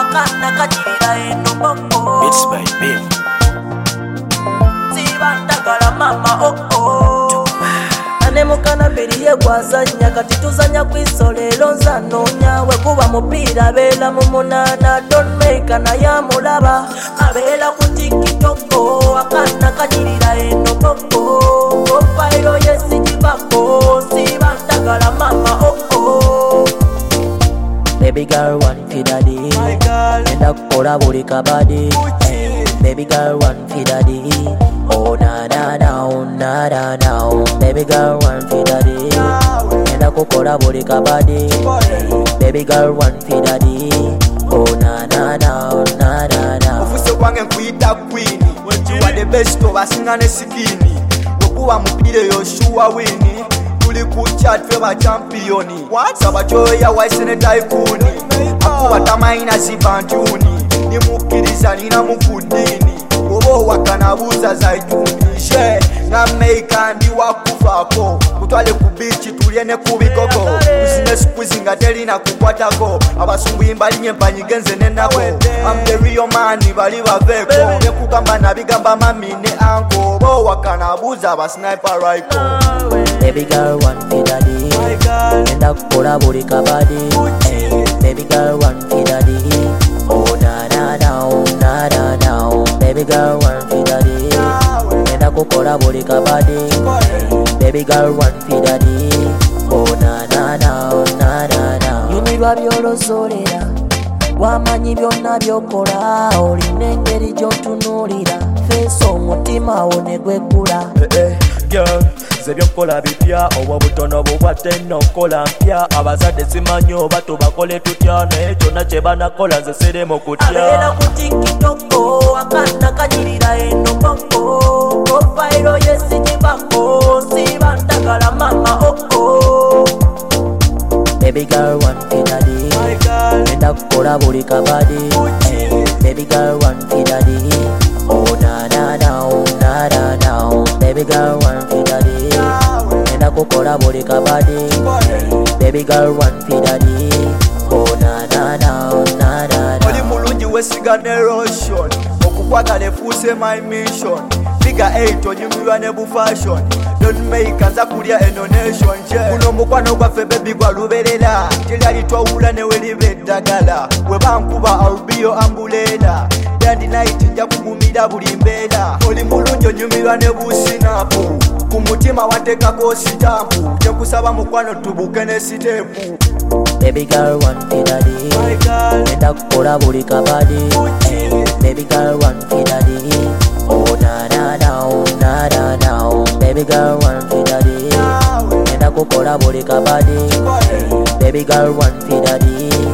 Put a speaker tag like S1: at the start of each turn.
S1: akana kanyirira eno boko.
S2: It's by Bill.
S1: Sibandagala mama ane mukana biri yegwazanya kati tuzanya kwisolero nzanonya wekuba mupiira beera mu munana don't make na yamulaba abeera ku tikitoko akana kanyirira eno boko opairo yesigibako sibandagala mama Baby girl one for daddy, enda kukola buli kabadi. Baby girl one for daddy, oh na na na oh na na na oh. Baby girl one for daddy, enda kukola buli kabadi. Baby girl one for daddy, oh na na na oh na na na.
S3: Ofuse wange nkuita queen, you are the best of us ngane sikini. Wokuwa mupire Yoshua wini. Tuli kuchat feba championi. Saba choya waisene tycoon. Akuwa tamaina zibantuni. Nimukiriza nina mukundini. Obo wakanabuza zaituni. She ngameika ndi wakufako. Kutwale kubichi tuliene kubikoko. Usine sikuzinga teli na kukwatako. Abasungu imbali nyempanyi genze nenako. I'm the real man bali baveko. Nekugamba nabigamba mamine anko. Obo wakanabuza ba sniper rifle.
S1: Baby girl one for daddy, enda kukola buli kabadi. Baby girl one for daddy, oh na na na oh na na na oh. Baby girl one for daddy, enda kukola buli kabadi. Baby girl one for daddy, oh na na na oh na na na. Yumirwa byolozolera, wamanyi byonna byokola, olina engeri gy'otunuulira, feesa omutima wo ne gweggula.
S2: Girl, zebyokola bipya obwo butono bubwate nokola mpya abazadde simanyi oba tubakole tutya naye kyonna kye banakola nze siremu kutya
S1: abeera ku tikitoko akana kanyirira eno boko opairo yesigibako sibandagala mama Baby girl one for daddy, enda kukola buli kabadi. Baby girl one for daddy, oh na na na oh na na na oh. Baby girl one for daddy, enda kukola buli kabadi. Baby girl one for daddy, oh na na na oh na na na.
S3: Oli mulungi wesigane lotion. Okukwagala efuuse my mission. Figure 8 onyumirwa ne bu fashion. Don't make anza kulya eno nation je. Kuno mukwano gwaffe baby gwa luberera. Telyali twawula ne welibe eddagala. We bankuba albio ambulela. Dandi night nja kugumira buli mbeera. Oli mulungi onyumirwa ne businapu. Ku mutima wateekako sitampu. Tekusaba mukwano tubuke ne sitepu.
S1: Baby girl one for daddy, enda kukola buli kabadi. Baby girl one for daddy, oh na na na oh na na na oh. Baby girl one for daddy, enda kukola buli kabadi. Baby girl one for daddy,